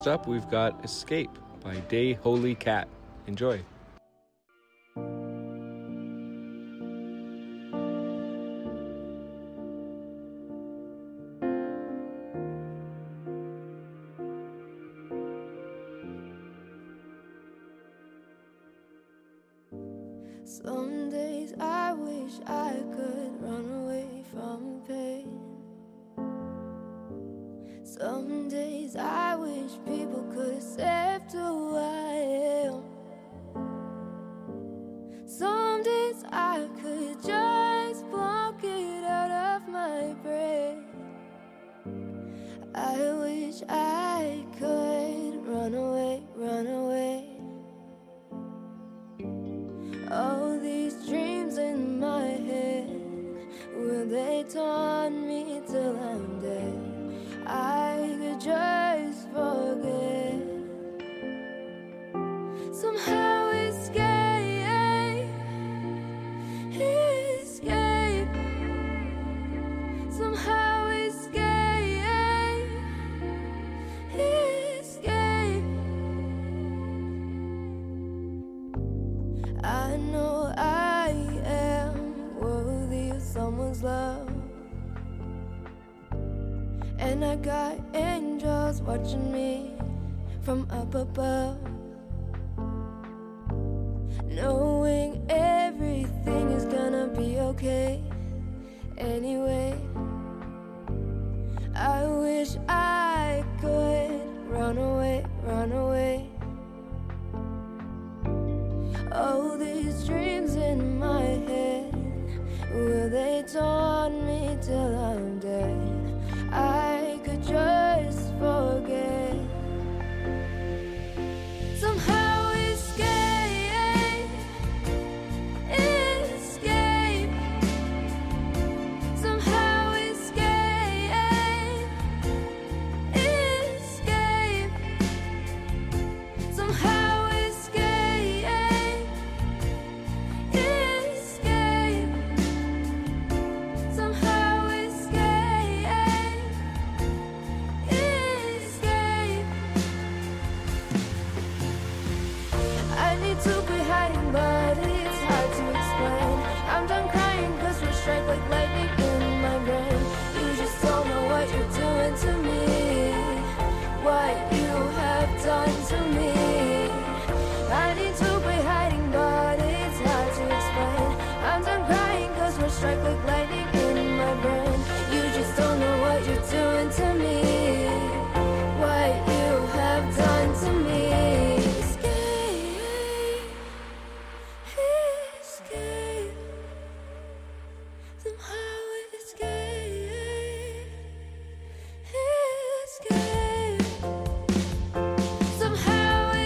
Up, we've got Escape by Day Holy Cat. Enjoy. Some days I wish I could run away from pain. Some days I wish people could accept who I am. Some days I could just block it out of my brain. I wish I could run away, run away. All these dreams in my head, will they taunt me till I'm dead? I could just forget. Somehow escape, escape. Somehow escape, escape. I know I am worthy of someone's love, and I got angels watching me from up above, knowing everything is gonna be okay anyway. I wish I could run away, run away. All these dreams in my head, will they taunt me till I'm dead? I could just forget. Somehow escape, escape. Somehow escape, escape. Somehow escape, escape. Somehow escape, escape. I need to quit hiding, but it's hard to explain. I'm done crying cause we strike like lightning in my brain. You just don't know what you're doing to me, what you have done to me. I need to quit hiding, but it's hard to explain. I'm done crying cause we strike like lightning in my brain. You just don't know what you're doing to me, what you have done to me. Escape, somehow escape, escape. Somehow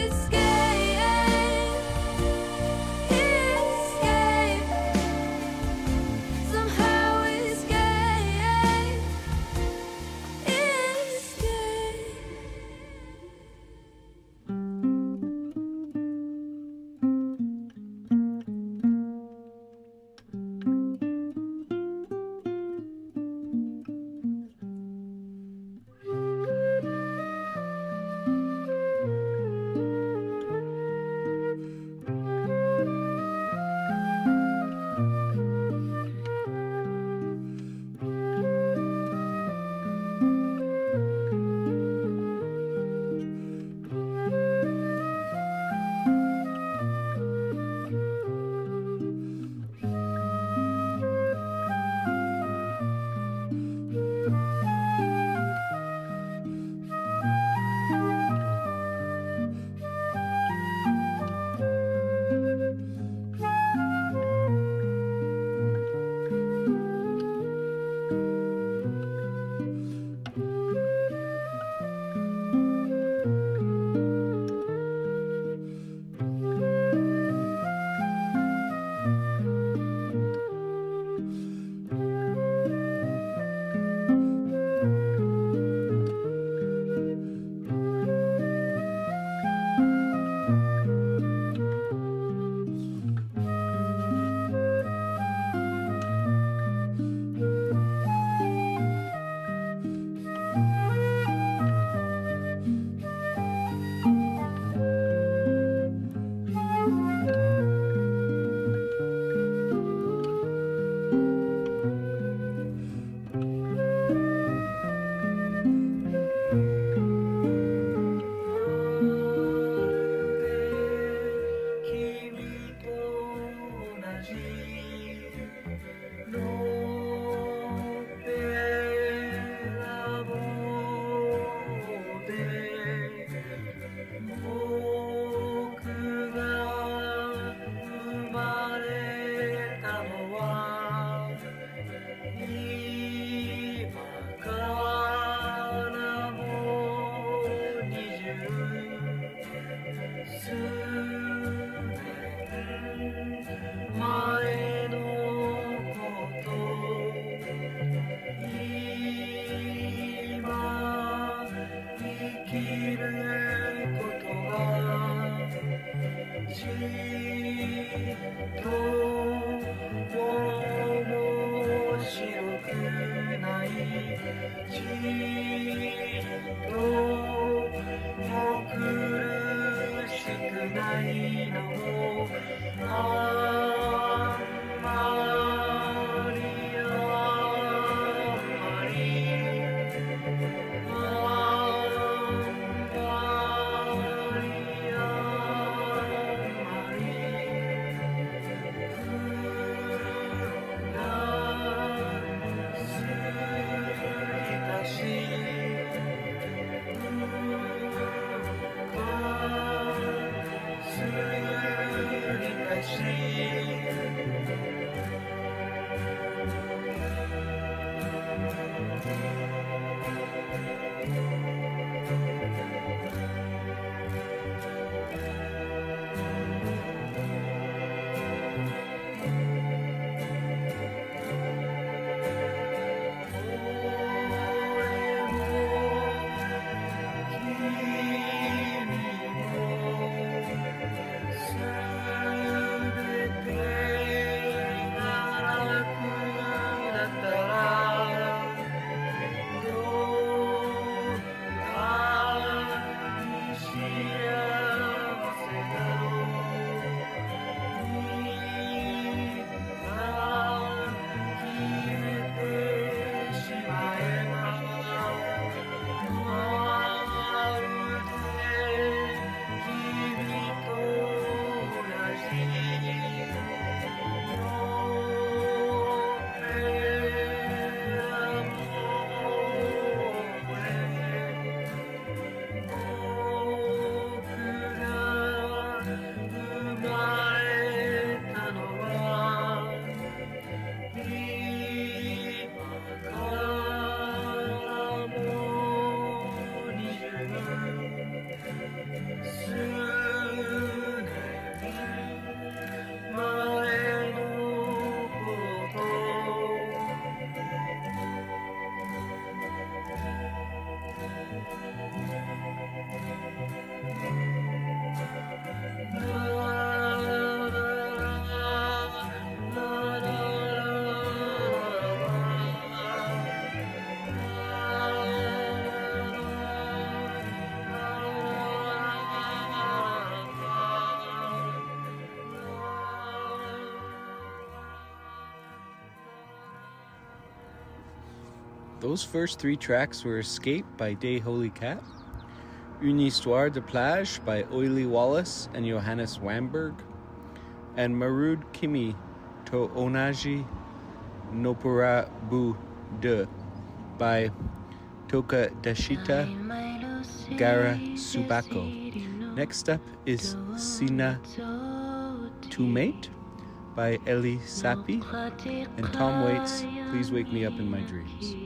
Those first three tracks were Escape by Day Holy Cat, Une Histoire de Plage by Oily Wallace and Johannes Wamberg, and Marud Kimi to Onaji Nopura Bu De by Toka Dashita Gara Subako. Next up is Sina Tumate by Eli Sapi, and Tom Waits, Please Wake Me Up in My Dreams.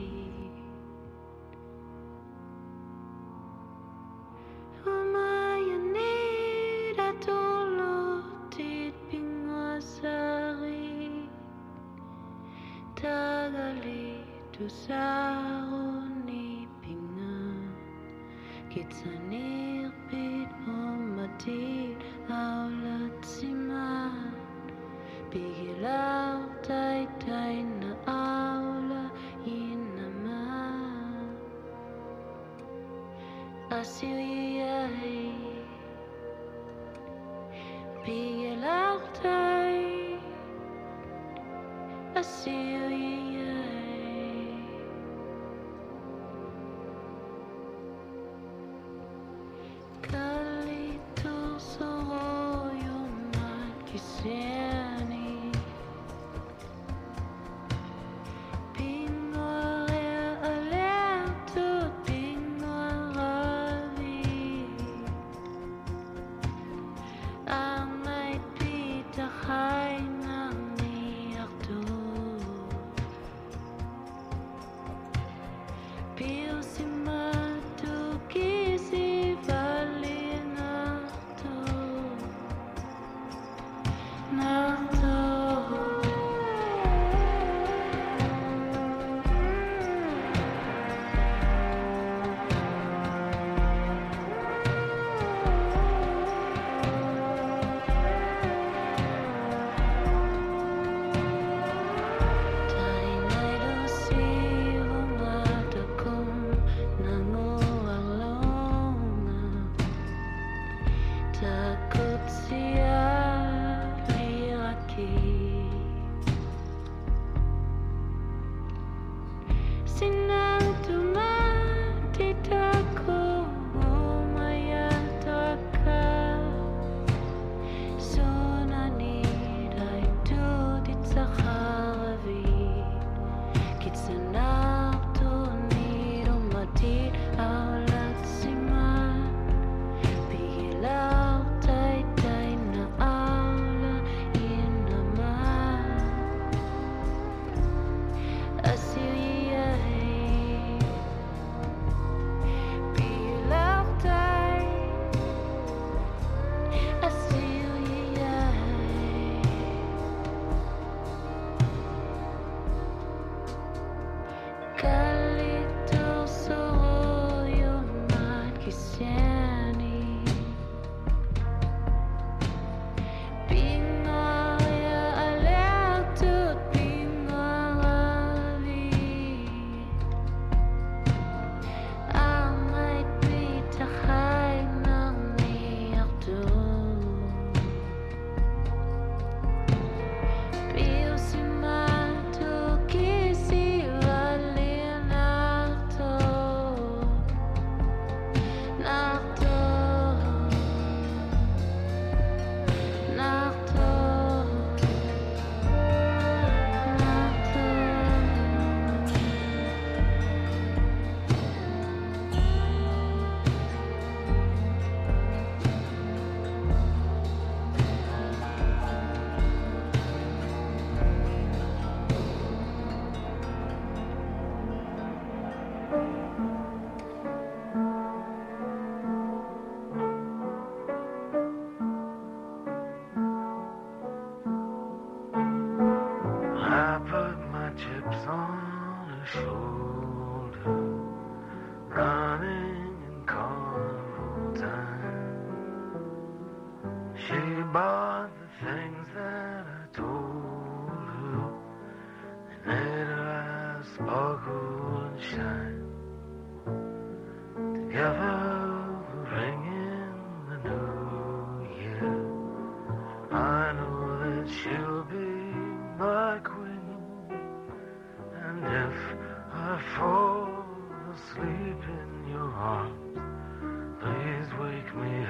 She'll be my queen, and if I fall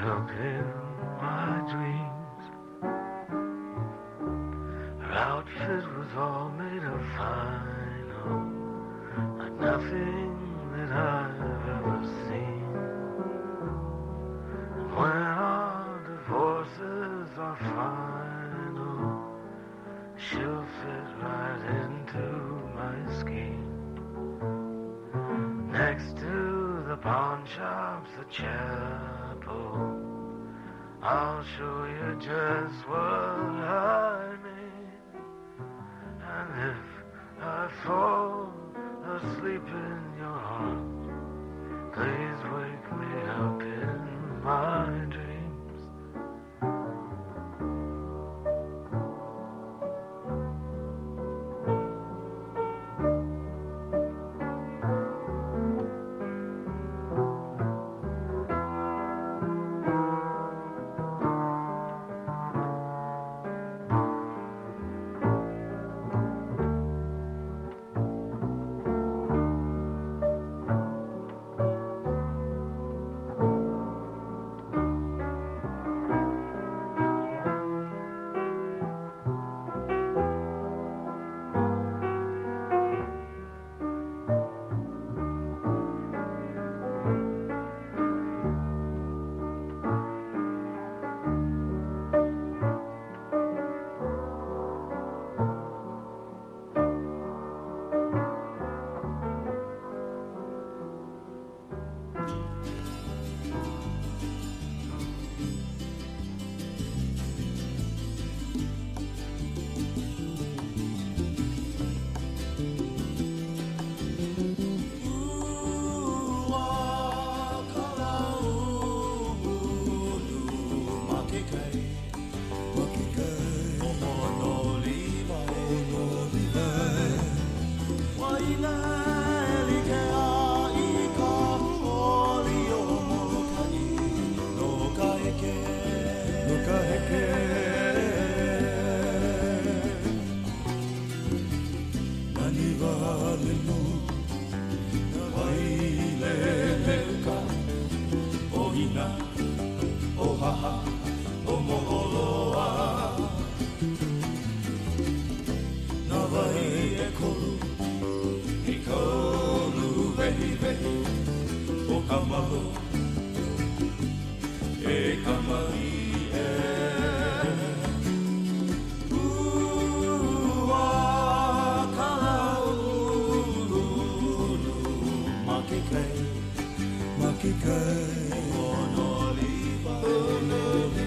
up in my dreams. Her outfit was all made of vinyl, like nothing that I've ever seen. And when our divorces are final, she'll fit right into my scheme. Next to the pawn shops, the chapel, I'll show you just what I mean. And if I fall asleep in your arms, please wake me up in my dreams. Makika, oh no,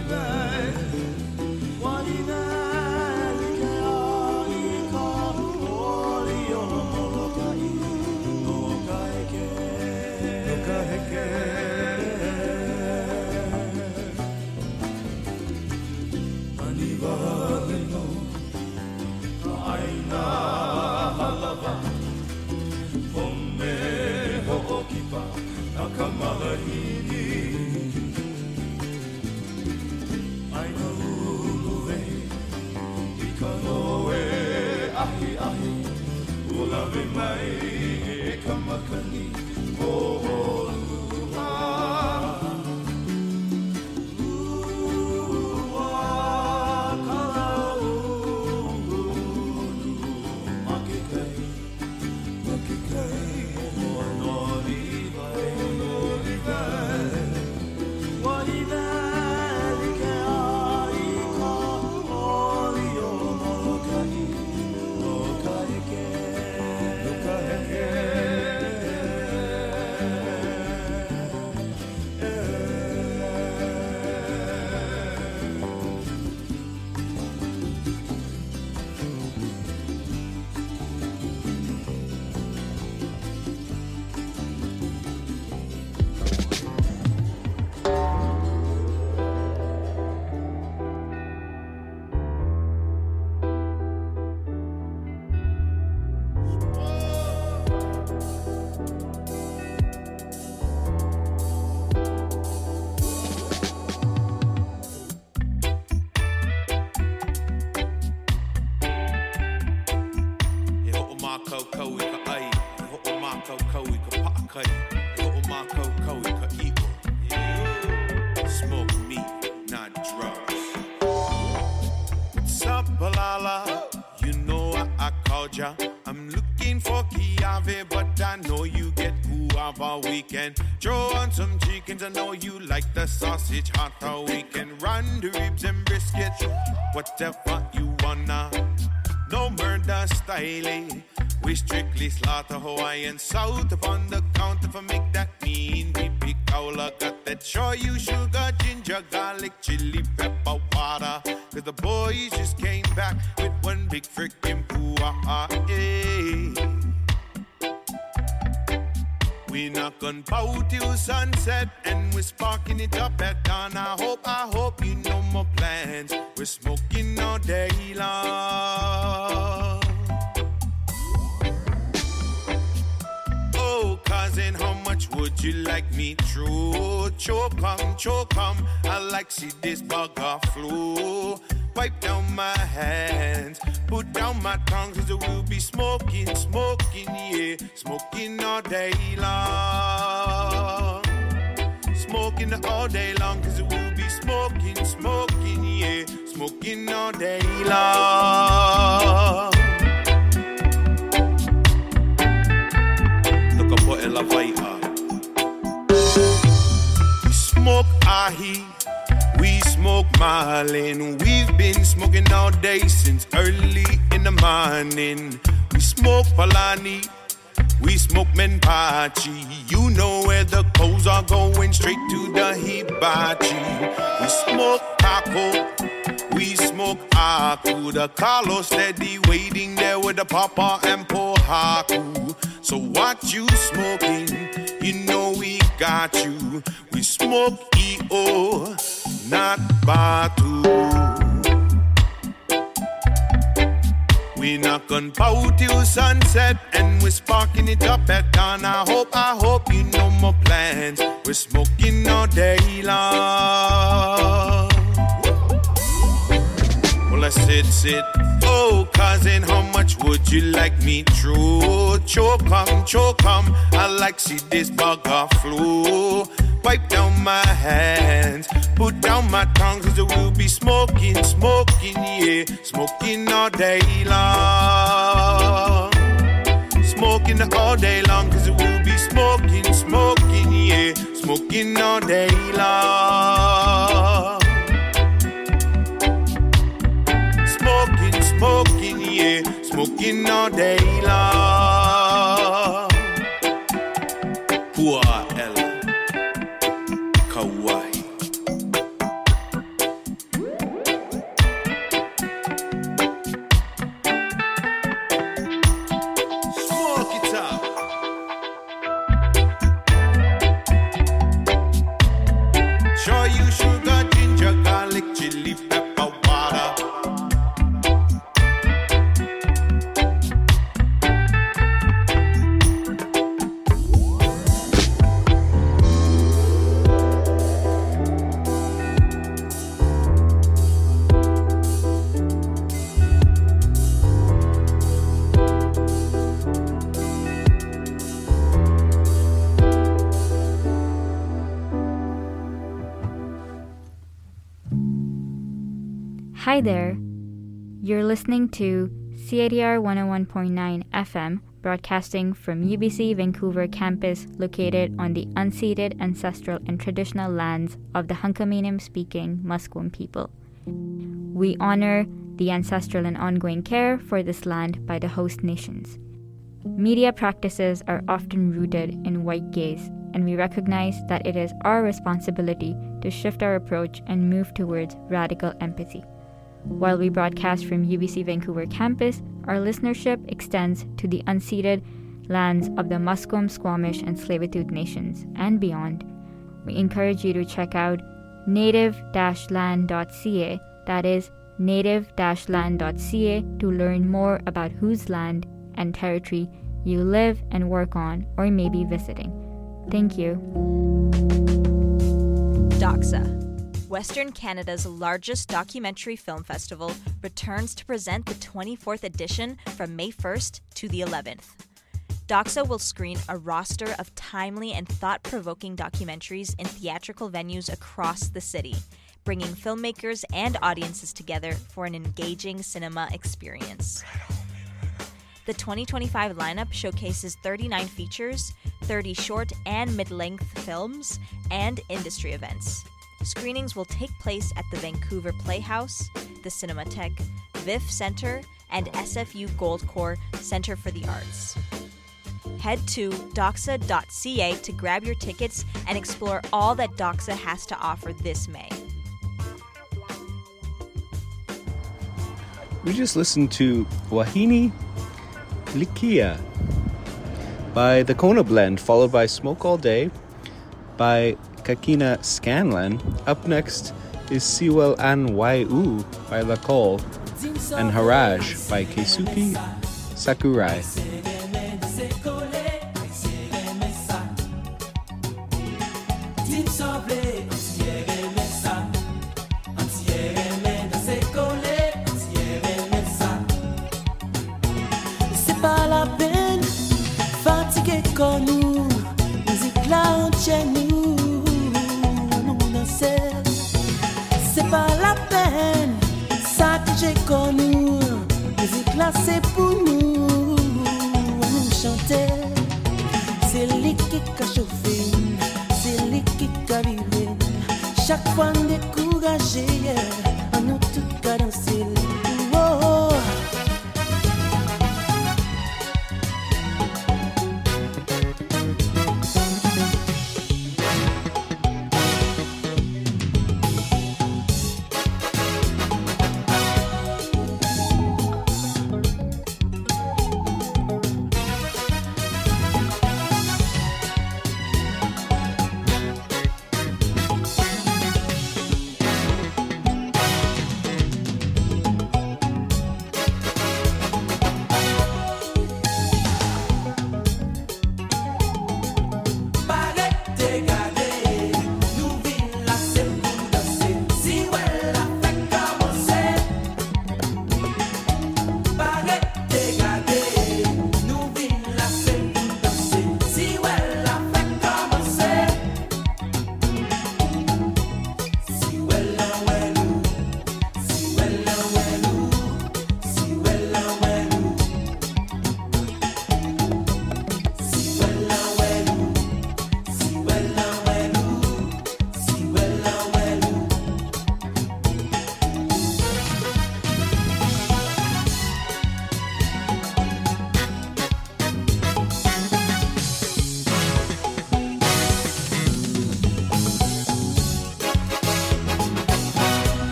smoke meat, not drugs. What's up, Balala? You know I called ya. I'm looking for Kiave, but I know you get guava. We can throw on some chickens. I know you like the sausage hotter. We can run the ribs and brisket, whatever you wanna. No murder style, we strictly slaughter Hawaiian south upon the counter for make that mean we pick Kaula. Got that shoyu, sugar, ginger, garlic, chili, pepper, water. Cause the boys just came back with one big frickin' poo-ah, We knock on pow till sunset and we're sparking it up at dawn. I hope you know my plans. We're smoking all day long. Oh, cousin, how much would you like me through? Choke 'em, I like see this bugger flow. Wipe down my hands, put down my tongue, cause we'll be smoking, yeah. Smoking all day long. Smoking all day long, cause we'll be smoking, yeah. Smoking all day long. Look up what Ella Vita. We smoke ahi. We smoke Marlin, we've been smoking all day since early in the morning. We smoke Palani, we smoke Menpachi. You know where the coals are going, straight to the hibachi. We smoke Taco, we smoke Aku. The Carlos steady waiting there with the Papa and Pohaku. So what you smoking? You know we got you. We smoke EO, not Batu. We knock on pow till sunset and we're sparking it up at dawn. I hope you know my plans. We're smoking all day long. Well, I sit. Oh, cousin, how much would you like me through? Choke 'em, I like see this bugger flow. Wipe down my hands, put down my tongue, cause we'll be smoking, yeah. Smoking all day long. Smoking all day long, cause we'll be smoking, yeah. Smoking all day long. Smoking, yeah. Smoking all day long. Pua Ella Kauai. Smoke it up. Show you sugar, ginger, garlic, chili, pepper, water. Hi there. You're listening to CITR 101.9 FM, broadcasting from UBC Vancouver campus located on the unceded ancestral and traditional lands of the Hunkaminam-speaking Musqueam people. We honor the ancestral and ongoing care for this land by the host nations. Media practices are often rooted in white gaze, and we recognize that it is our responsibility to shift our approach and move towards radical empathy. While we broadcast from UBC Vancouver campus, our listenership extends to the unceded lands of the Musqueam, Squamish, and Tsleil-Waututh nations and beyond. We encourage you to check out native-land.ca, that is native-land.ca, to learn more about whose land and territory you live and work on or may be visiting. Thank you. DOCSA, Western Canada's largest documentary film festival, returns to present the 24th edition from May 1st to the 11th. Doxa will screen a roster of timely and thought-provoking documentaries in theatrical venues across the city, bringing filmmakers and audiences together for an engaging cinema experience. The 2025 lineup showcases 39 features, 30 short and mid-length films, and industry events. Screenings will take place at the Vancouver Playhouse, the Cinematheque, VIF Center, and SFU Goldcore Center for the Arts. Head to doxa.ca to grab your tickets and explore all that Doxa has to offer this May. We just listened to Wahine Likia by The Kona Blend, followed by Smoke All Day by Kakina Scanlan. Up next is Siwel An Wai'u by Lakol and Haraj by Keisuke Sakurai. C'est pas la peine, fatigué comme nous, musique là chez nous, nous danser. C'est pas la peine, ça que j'ai connu, musique là c'est pour nous, nous chanter. C'est lui qui a chauffé, c'est lui qui a vibré. Chaque fois découragé, on nous tout a dansé. Oh.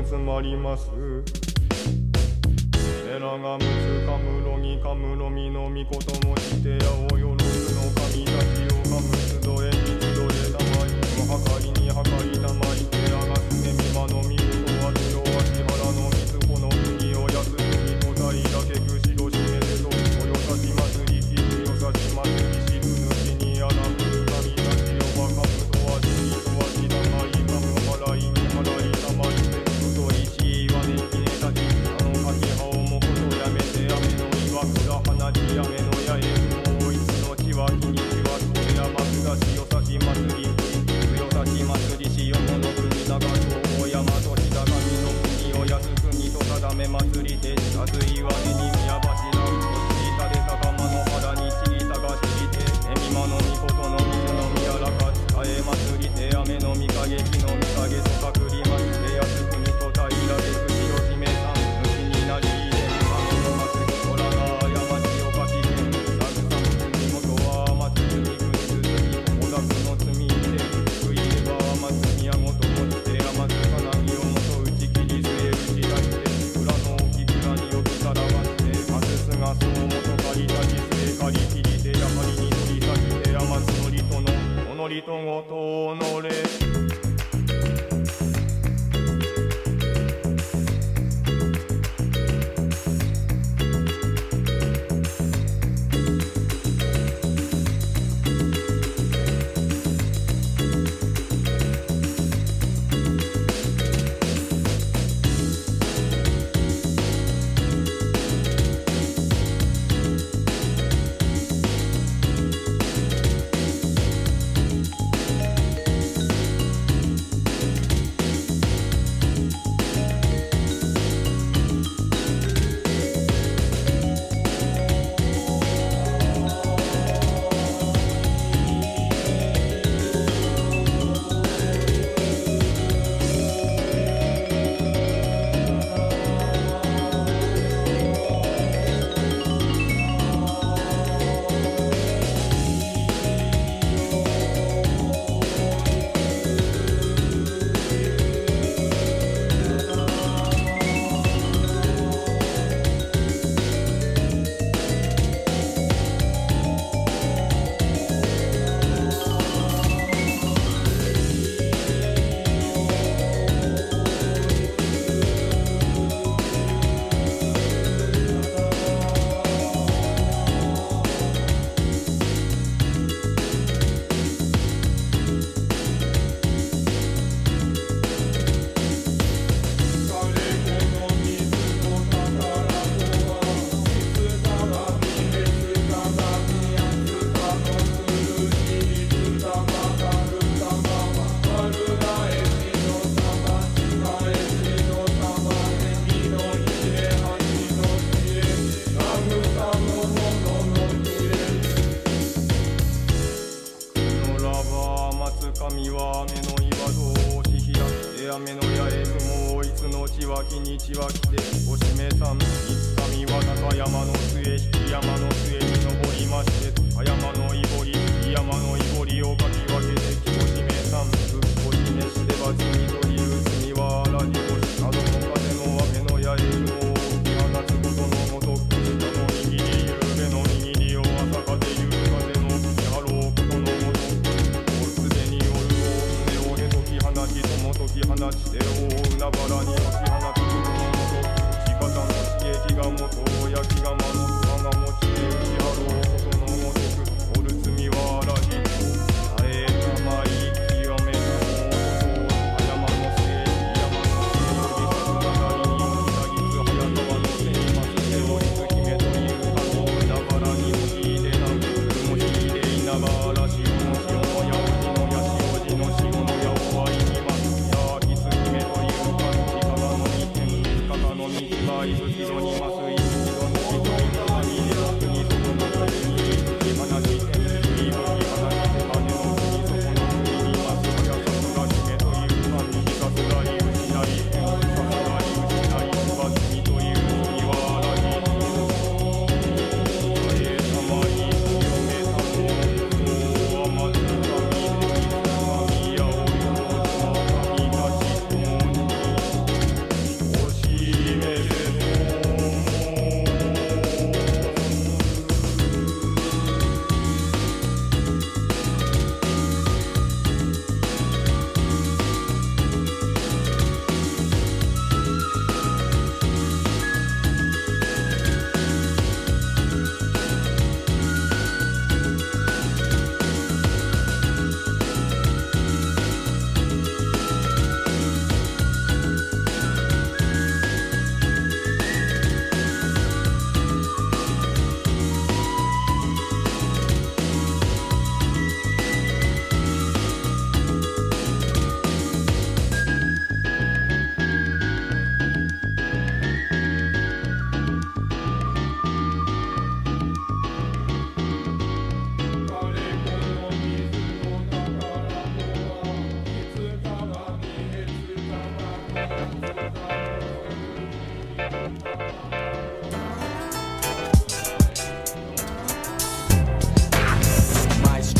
つまります。エラがむつかむろぎかむろみのみこともしてやおよろずの神たちをかむつどえみつどえたまいのはかりにはかりたまいエラがすねみまのみぶとわつよわしはらのみつこの国をやす国とたいだけくしろしめてとおよさしますりきくよさしますりしくぬきにあらむ神たちをわかむとわしにとわしだまいかむはらいにはらいたまいてといしわねきねたちあのかきはおもことやめて雨の岩倉花地雨のやえもういつのちはきにちはとやますだしよさしますりよさしますりしよもの国長と大山と日高みの国を安国と定め祭りて近づいわねに宮柱とちいたで高間の原にちいたがちりてえみまのみことの水の宮らか伝え祭りて雨のみかげきのみかげとかくりまして安国と平らげくしろしめさんぬきになり入れ雨の祭り空が山地をかきけんさぐさむ罪元は祭りにくにずつにおだくの罪でくいれば祭りやごともして甘つかなぎをもと打ち切り据え打ち出して裏の置き蔵によくさらわしてあすすがそうもとかりたち据えかりきりでやはりに取り裂きて甘つのりとのおのりとごとおのれ神は雨の岩同士開きて雨の八重雲いつのちはきにちはきておしめさんいつ神は高山の末引き山の末に登りまして高山のいぼり山のいぼりをかき分けてきおしめさんぶっこしめしてばつみとりうつみはあらじこしなどの風の雨の八重雲を吹き放つことのごとく下の握りゆうべの握りを朝風ゆう風のやろうことのごとくすでに夜を船をへとき放ちともとき放ちて大海原に落ち放つことのごとく地方の刺激が元焼きがまの花持ちて打ち張ろうことのご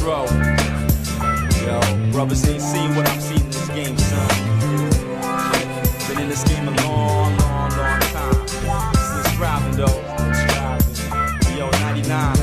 Dro. Yo, brothers ain't seen what I've seen in this game, son. Been in this game a long, long, long time. Still striving though. Yo, 99.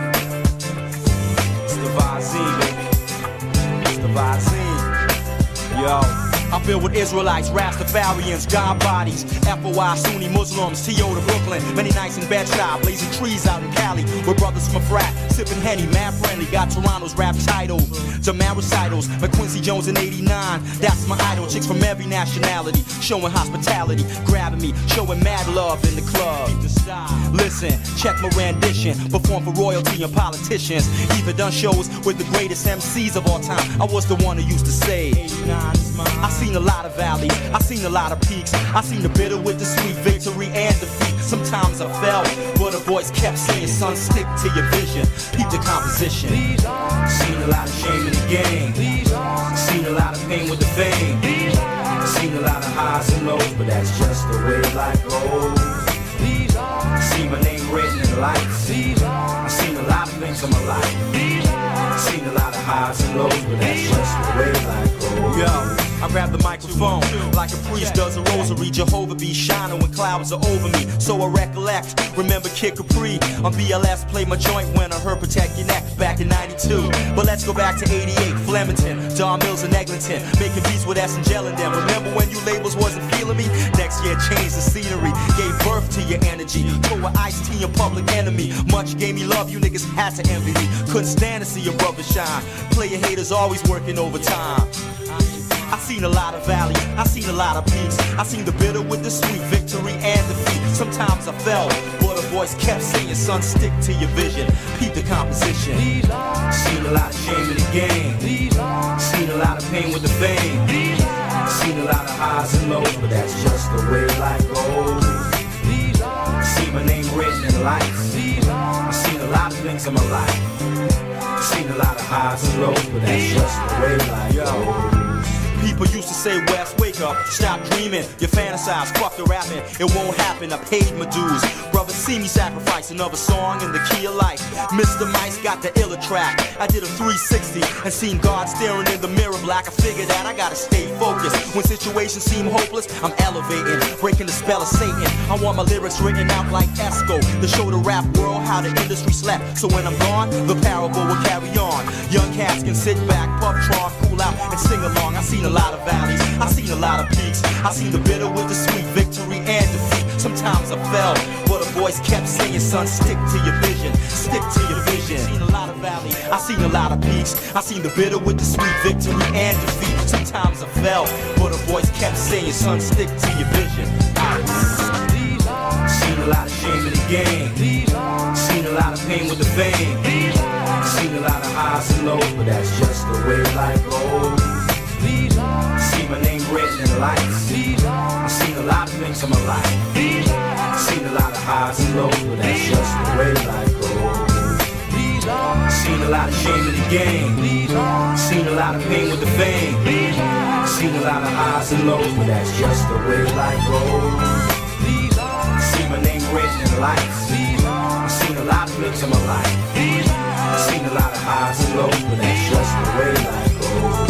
It's the Vazine, baby. It's the Vazine. Yo. I filled with Israelites, Rastafarians, God bodies, FOI, Sunni Muslims, T.O. to Brooklyn. Many nights in Bed-Stuy, blazing trees out in Cali. With brothers from a frat, sipping Henny, mad friendly. Got Toronto's rap titles, Jamal recitals, McQuincy Jones in 89. That's my idol, chicks from every nationality, showing hospitality, grabbing me, showing mad love in the club. Listen, check my rendition, perform for royalty and politicians. Even done shows with the greatest MCs of all time. I was the one who used to say, 89 is mine. I seen a lot of valleys, I seen a lot of peaks. I seen the bitter with the sweet, victory and defeat. Sometimes I fell, but a voice kept saying, son, stick to your vision, keep the composition. Seen a lot of shame in the game, seen a lot of pain with the fame, seen a lot of highs and lows, but that's just the way life goes. See my name written in lights, I seen a lot of things in my life, seen a lot of highs and lows, but that's just the way life goes. Yo, I grab the microphone like a priest does a rosary. Jehovah be shining when clouds are over me. So I recollect, remember Kid Capri on BLS. Played my joint when I heard Protect Your Neck back in 92. But let's go back to 88, Flemington, Don Mills and Eglinton, making beats with S and Gel and them. Remember when you labels wasn't feeling me? Next year changed the scenery, gave birth to your energy. Tour with Ice-T, your public enemy. Much gave me love, you niggas had to envy me. Couldn't stand to see your brother shine. Player haters always working overtime. I seen a lot of valleys, I seen a lot of peaks. I seen the bitter with the sweet, victory and defeat. Sometimes I fell, but a voice kept saying, son, stick to your vision, keep the composition. Seen a lot of shame in the game, seen a lot of pain with the fame, seen a lot of highs and lows, but that's just the way life goes. See my name written in lights, I seen a lot of things in my life, seen a lot of highs and lows, but that's just the way life goes. People used to say, Wes, wake up, stop dreaming. You fantasize, fuck the rapping, it won't happen. I paid my dues. Brothers see me sacrifice another song in the key of life. Mr. Mice got the iller track. I did a 360 and seen God staring in the mirror black. I figured that I gotta stay focused. When situations seem hopeless, I'm elevating, breaking the spell of Satan. I want my lyrics written out like Esco to show the rap world how the industry slept. So when I'm gone, the parable will carry on. Young cats can sit back, puff, tron, cool out, and sing along. I seen a lot of valleys, I seen a lot of peaks. I seen the bitter with the sweet, victory and defeat. Sometimes I fell, but a voice kept saying, son, stick to your vision, stick to your vision. I seen a lot of valleys, I seen a lot of peaks. I seen the bitter with the sweet, victory and defeat. Sometimes I fell, but a voice kept saying, son, stick to your vision. Seen a lot of shame in the game, seen a lot of pain with the fame, seen a lot of highs and lows, but that's just the way life goes. See my name written in lights, I seen a lot of things in my life, seen a lot of highs and lows, but that's just the way life goes. Seen a lot of shame in the game, seen a lot of pain with the fame, seen a lot of highs and lows, but that's just the way life goes. See my name written in lights, I seen a lot of things in my life, seen a lot of highs and lows, but that's just the way life goes.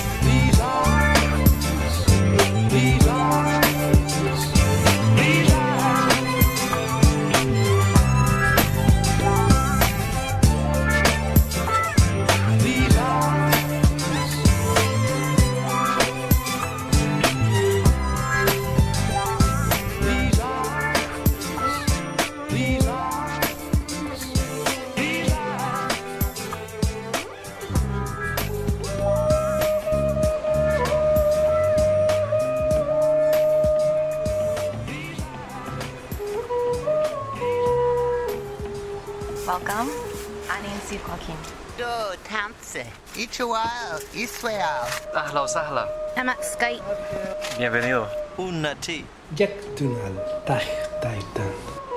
Welcome. Anansi Joaquin. Do Tamse. Ichuao. Israel. Ahla Sahla. I'm at Skype. Bienvenido. Unnati. Jak tunal Taitan.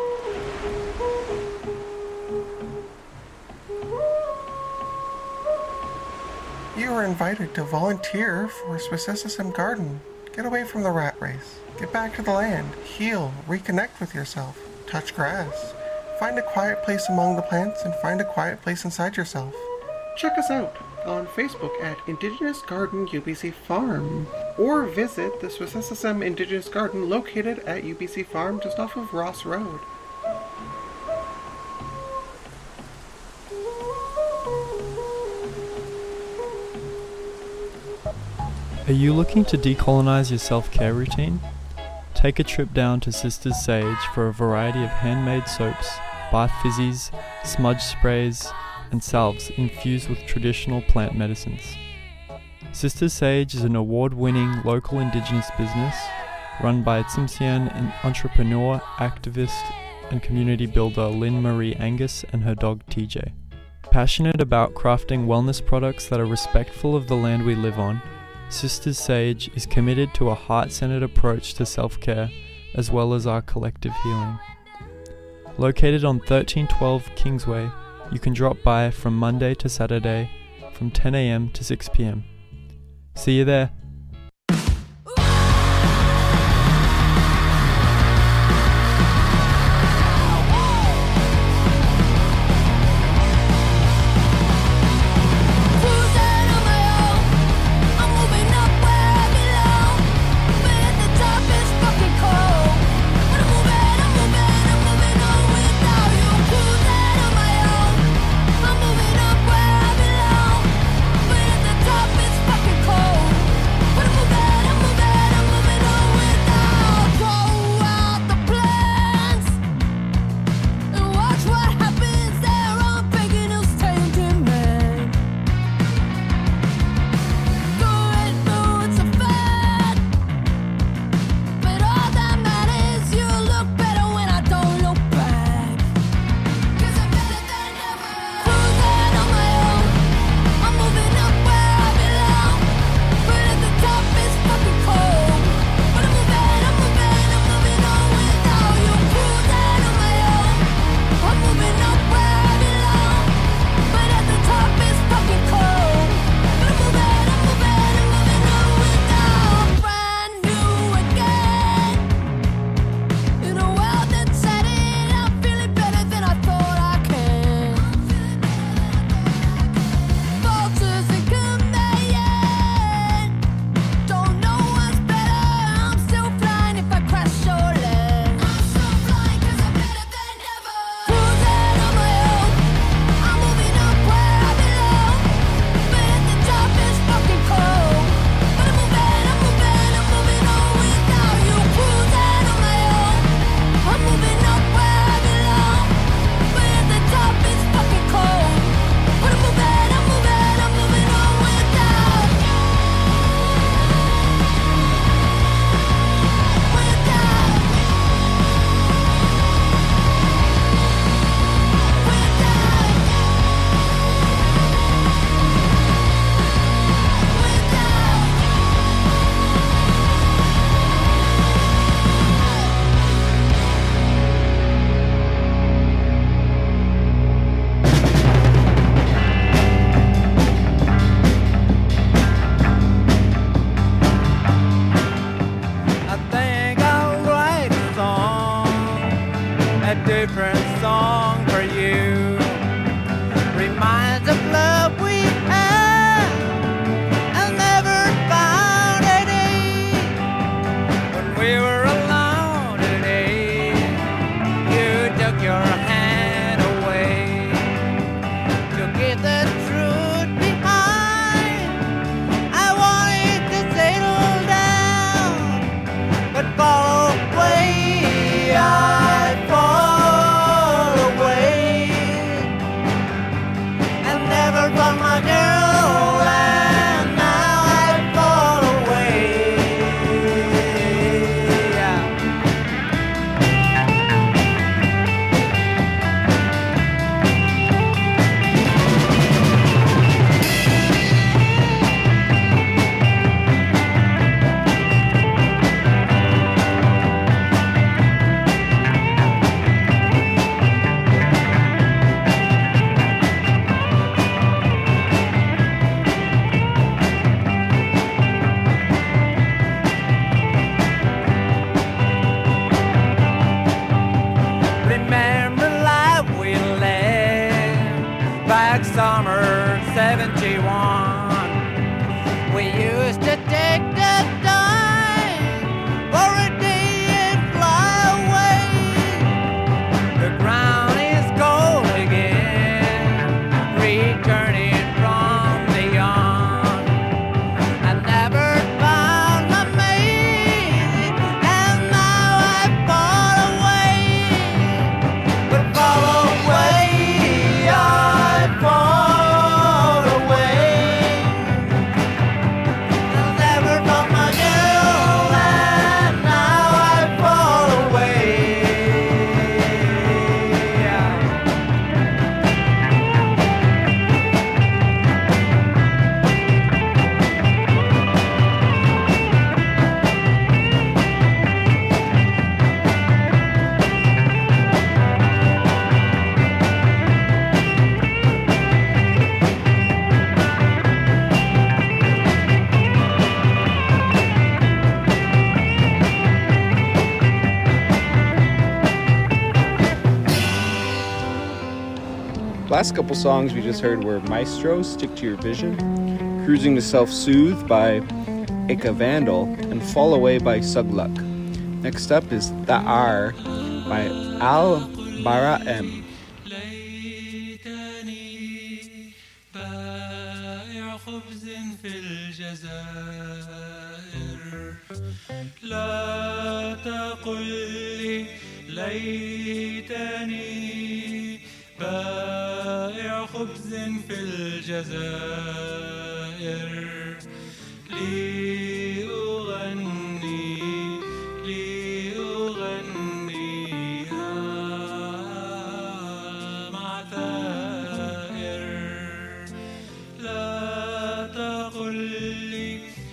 You are invited to volunteer for Speciesism Garden. Get away from the rat race. Get back to the land. Heal. Reconnect with yourself. Touch grass. Find a quiet place among the plants and find a quiet place inside yourself. Check us out on Facebook at Indigenous Garden UBC Farm, or visit the Swissessism Indigenous Garden located at UBC Farm just off of Ross Road. Are you looking to decolonize your self-care routine? Take a trip down to Sisters Sage for a variety of handmade soaps, bath fizzies, smudge sprays, and salves infused with traditional plant medicines. Sisters Sage is an award-winning local Indigenous business run by Tsimshian entrepreneur, activist, and community builder Lynn Marie Angus and her dog TJ. Passionate about crafting wellness products that are respectful of the land we live on, Sisters Sage is committed to a heart-centered approach to self-care as well as our collective healing. Located on 1312 Kingsway, you can drop by from Monday to Saturday from 10 a.m. to 6 p.m. See you there. like summer 71. We used to take the time for a day and fly away. The ground is cold again, returning from beyond. I never found my mate, and now I fall away. But fall away, I fall away. I never found my girl, and now I fall away. Last couple songs we just heard were Maestro, Stick to Your Vision, Cruising to Self-Soothe by Ika Vandal, and Fall Away by Sugluk. Next up is Da'ar by Al Bara M. بائع خبز في الجزائر لا تقل لي ليتني بائع خبز في الجزائر لأغنيها مع ثائر لا تقل لي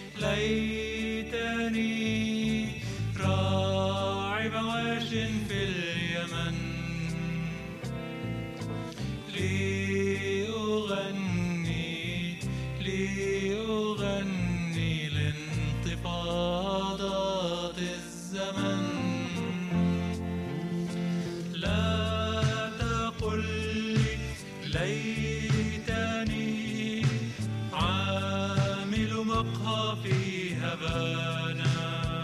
ليتني راعي مواش في اليمن لأغني لانتفاضات الزمن لا تقل لي ليتني عامل مقهى في هبانا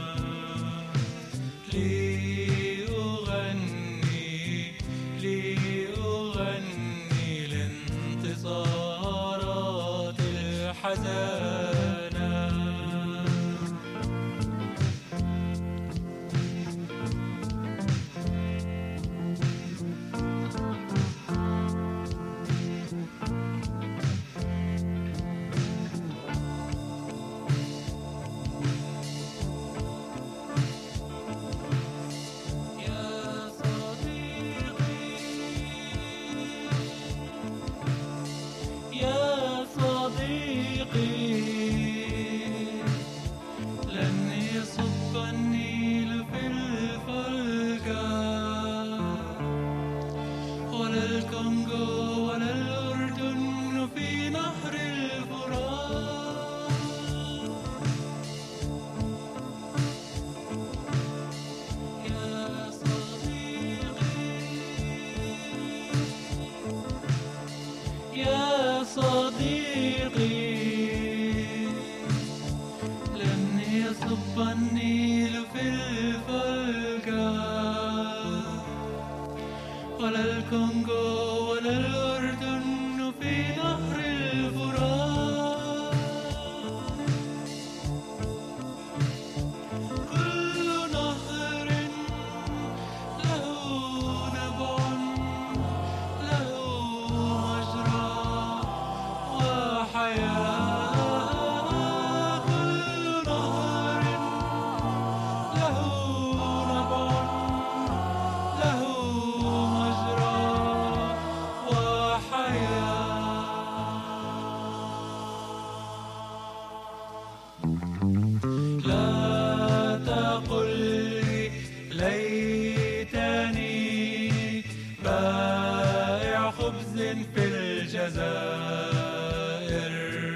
لأغني لانتصارات الحزانة يا صديقي لن يصب النيل في الفلكة ولا الكونغو ولا الأردن في نهر الفرات يا صديقي لن يصب النيل في الفلكة ولا الكونغو ولا الأردن في نهر الفرات كل نهر له نبع له مجرى وحياة كل نهر له نبع له مجرى وحياة لا تقل لي ليتني بائع خبز في الجزائر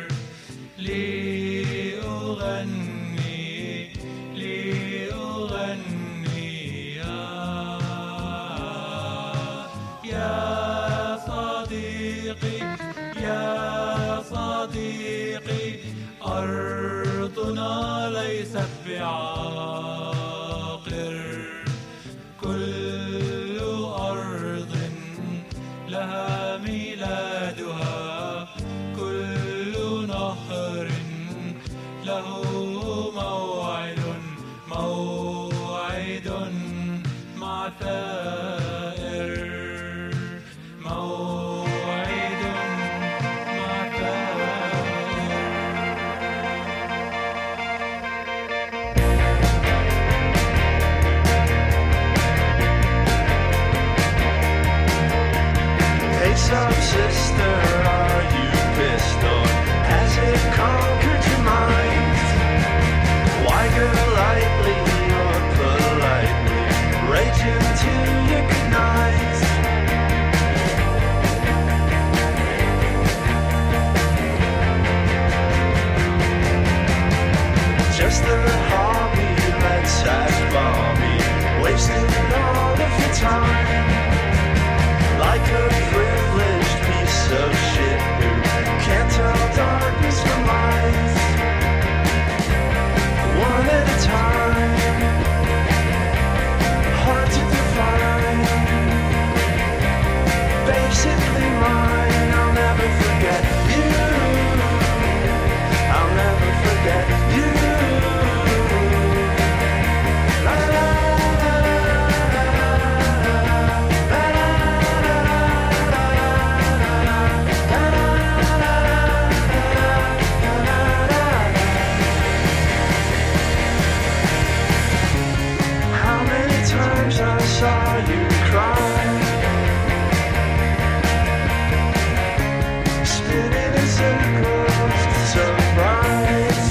لأغني يا صديقي يا صديقي أرضنا ليست بعاقر كل أرض لها ميلادها كل نهر له موعد مع ثائر موعد مع Face up, sister, are you pissed or has it conquered your mind? Why go lightly or politely, rage until you good night? Just a hobby, let's act balmy, wasting all of your time. Like a privileged piece of shit who can't tell darkness from light. One at a time, hard to define. Basically mine, I'll never forget you. I'll never forget you. La, la, la. I saw you cry, spinning in circles, so bright.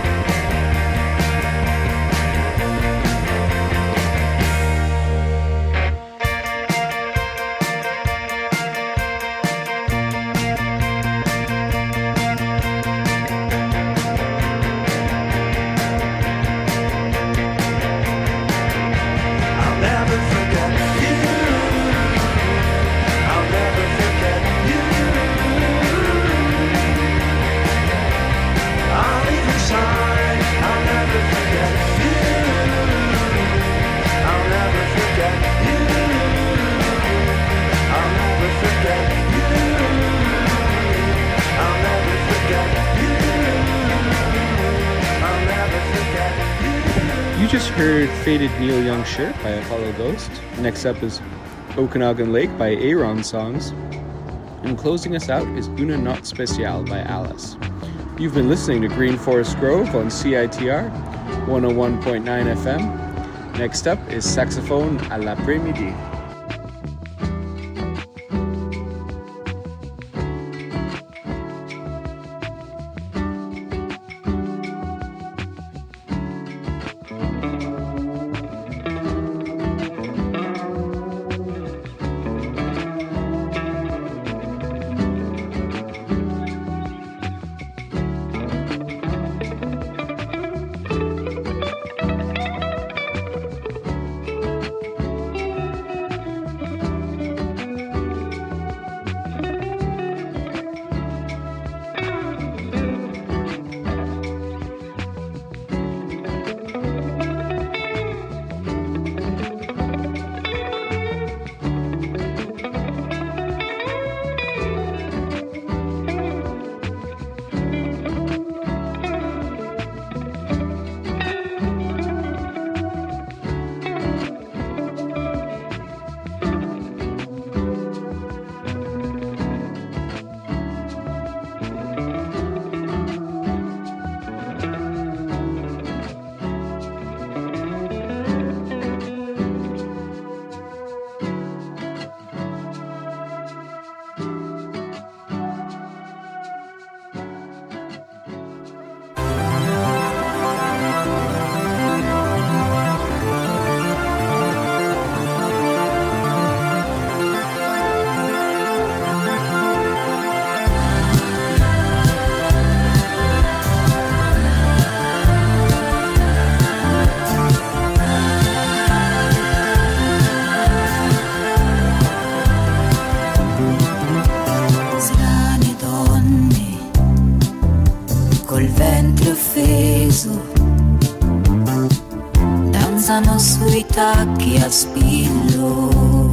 I'll never forget you. I'll never forget you. I'll even sign. I'll never forget you. I'll never forget you. I'll never forget you. I'll never forget you. I'll never forget you. You just heard Faded Neil Young Shirt by Apollo Ghost. Next up is Okanagan Lake by Aaron Songs. And closing us out is Una Not Special by Alice. You've been listening to Green Forest Grove on CITR 101.9 FM. Next up is Saxophone à l'après-midi. col ventre offeso, danzano sui tacchi a spillo,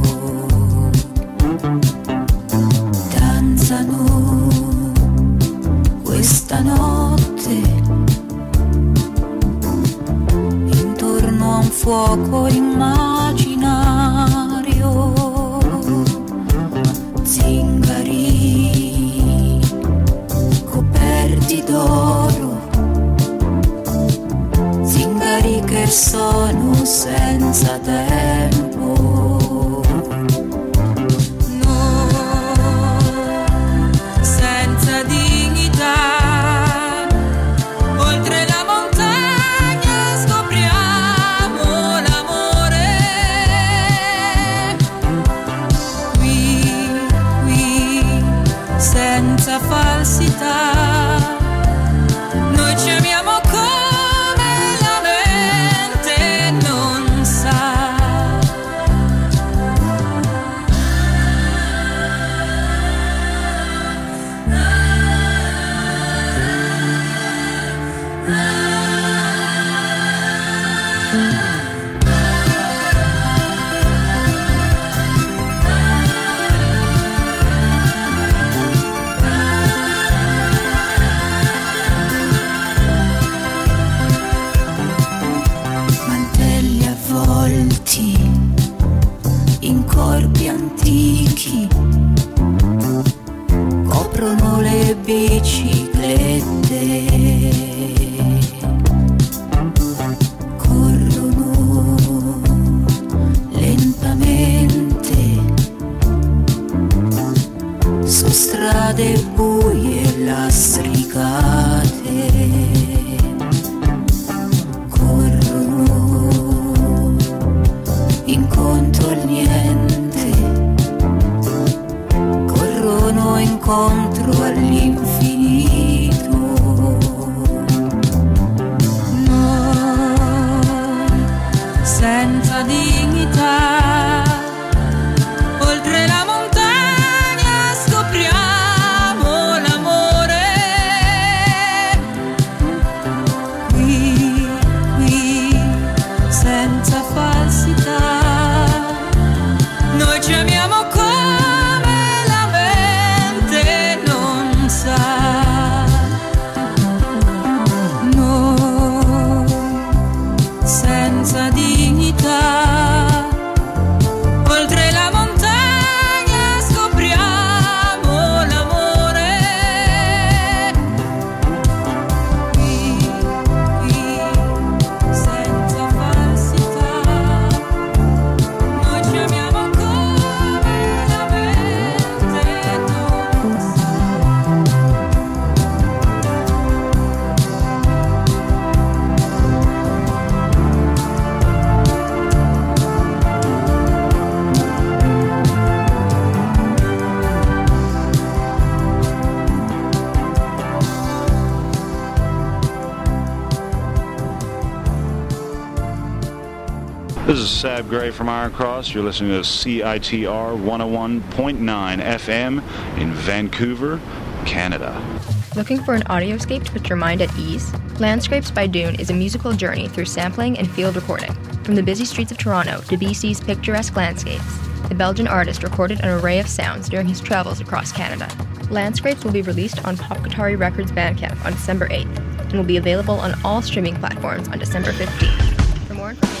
danzano questa notte intorno a un fuoco immaginario, zingari coperti d'oro, zingari che sono senza tempo, no, senza dignità, oltre la montagna scopriamo l'amore, qui, senza falsità, noi ci amiamo come la mente non sa. Mantelli avvolti in corpi antichi coprono le biciclette, corrono lentamente su strade buie e lastricate, corrono incontro al niente, corrono incontro all'infinito, noi senza dignità, oltre la montagna scopriamo l'amore, qui, senza falsità, noi ci amiamo come la mente non sa, noi senza dignità, oltre la montagna scopriamo l'amore, qui, senza falsità, noi ci amiamo come la mente non sa. This is Sab Gray from Iron Cross. You're listening to CITR 101.9 FM in Vancouver, Canada. Looking for an audioscape to put your mind at ease? Landscapes by Dune is a musical journey through sampling and field recording. From the busy streets of Toronto to BC's picturesque landscapes, the Belgian artist recorded an array of sounds during his travels across Canada. Landscapes will be released on Pop Guitari Records Bandcamp on December 8th and will be available on all streaming platforms on December 15th. For more information...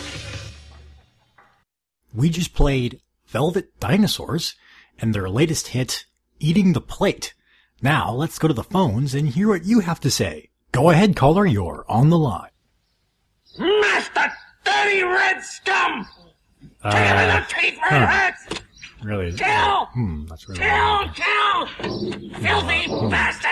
We just played Velvet Dinosaurs and their latest hit, Eating the Plate. Now let's go to the phones and hear what you have to say. Go ahead, caller, you're on the line. Master dirty red scum! Take him in the teeth where it hurts! Really? Kill! That's really Kill! Kill! Filthy bastard!